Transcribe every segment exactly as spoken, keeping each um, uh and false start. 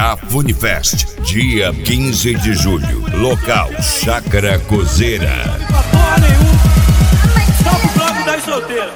Arraiá Funifest, dia quinze de julho. Local Chácara Cozeira. Porra nenhuma. Só pro bloco das solteiras.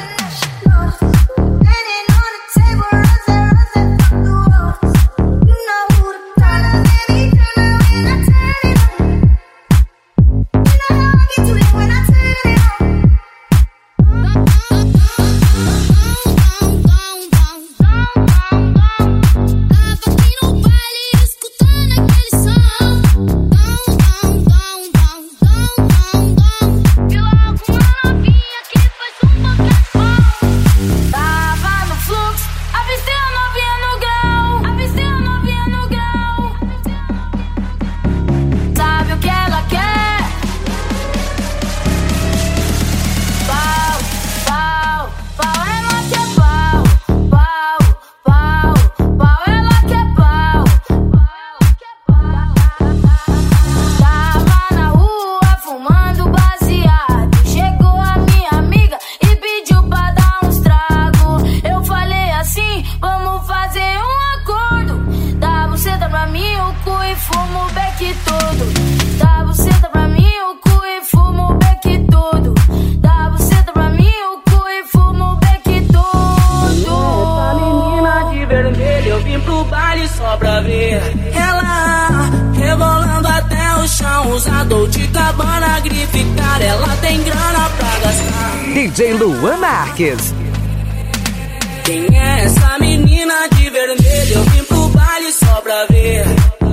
Só pra ver ela rebolando até o chão, usa Dolce Gabbana, grife cara, ela tem grana pra gastar. D J Luan Marques. Quem é essa menina de vermelho? Eu vim pro baile só pra ver.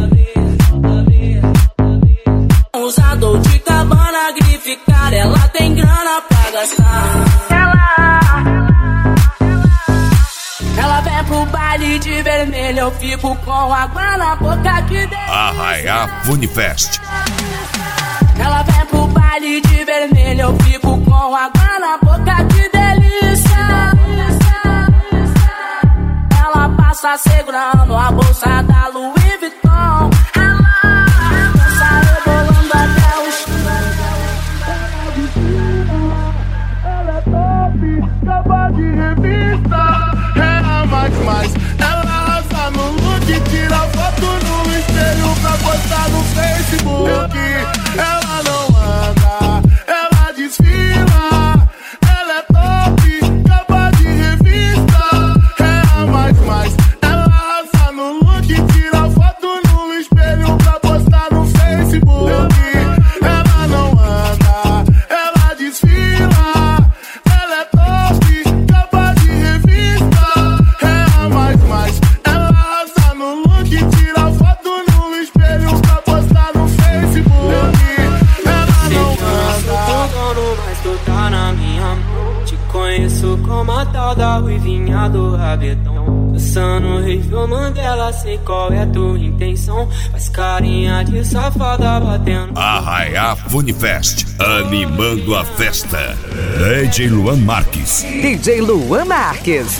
Usa Dolce Gabbana, grife cara, ela tem grana pra gastar. Ela Ela vem pro baile de vermelho, eu fico com água na boca que delícia. Arraiá Funifest. Ela vem pro baile de vermelho, eu fico com água na boca que delícia. Ela passa segurando a bolsa da Louis Vuitton. Ela passa rebolando até o chão. Ela é top, capa de revista. Mais, mais, ela arrasa no look, tira foto no espelho pra postar no Facebook. Ela não anda, ela desfila. Ela é top, capa de revista. É a mais, mais, ela arrasa no look, tira foto no espelho pra postar no Facebook. Ela não anda, ela desfila. Ela é top, capa de revista. Mais, mais, ela arrasa no look, tira foto no espelho pra postar no Facebook. Ela não anda, mas tu tá na minha mão. Te conheço como a tal da ruivinha do rabetão. Dançando Review Mandela, sei qual é a tua intenção. Faz carinha de safada batendo. Arraiá Funifest, animando a festa. D J Luan Marques. D J Luan Marques.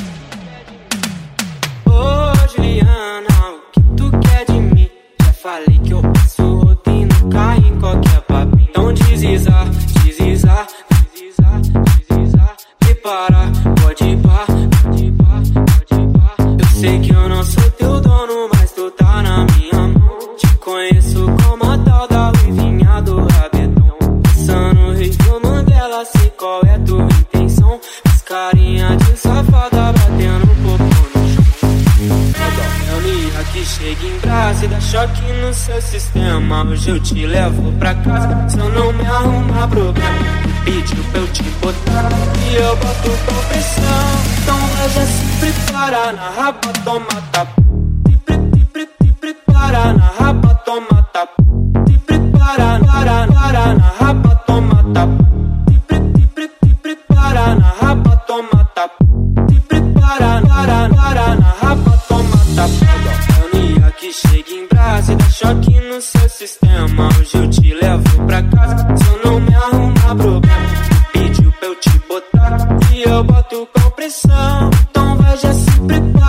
Juliana, o que tu quer de mim? Já falei que eu passo rotina, caio em qualquer papinho. Então deslizar, deslizar, deslizar, deslizar. Prepara, pode ir pá, pode ir pá, pode ir pá. Eu sei que eu não sou teu dono, mas tu tá na minha mão. Te conheço como a tal da ruivinha do rabetão. Passando Review Mandela, sei qual é a tua intenção. Faz carinha de safada batendo um pouco no chão. Que chega em brasa e dá choque no seu sistema. Hoje eu te levo pra casa, se eu não me arrumar problema. Pediu pra eu te botar e eu boto com pressão. Então vai já se prepara na raba, toma tapa. Se pre, se pre, se prepara na raba, toma tapa. Se prepara, para, para na raba, toma tapa. Se pre, se pre, se prepara na raba, toma tapa. Se prepara, para, para na raba, toma tapa. Que chega em brasa e dá choque no seu sistema. Hoje eu te levo pra casa, se eu não me arrumar problema. Pediu pra eu te botar e eu boto com pressão. Então vai já se preparar.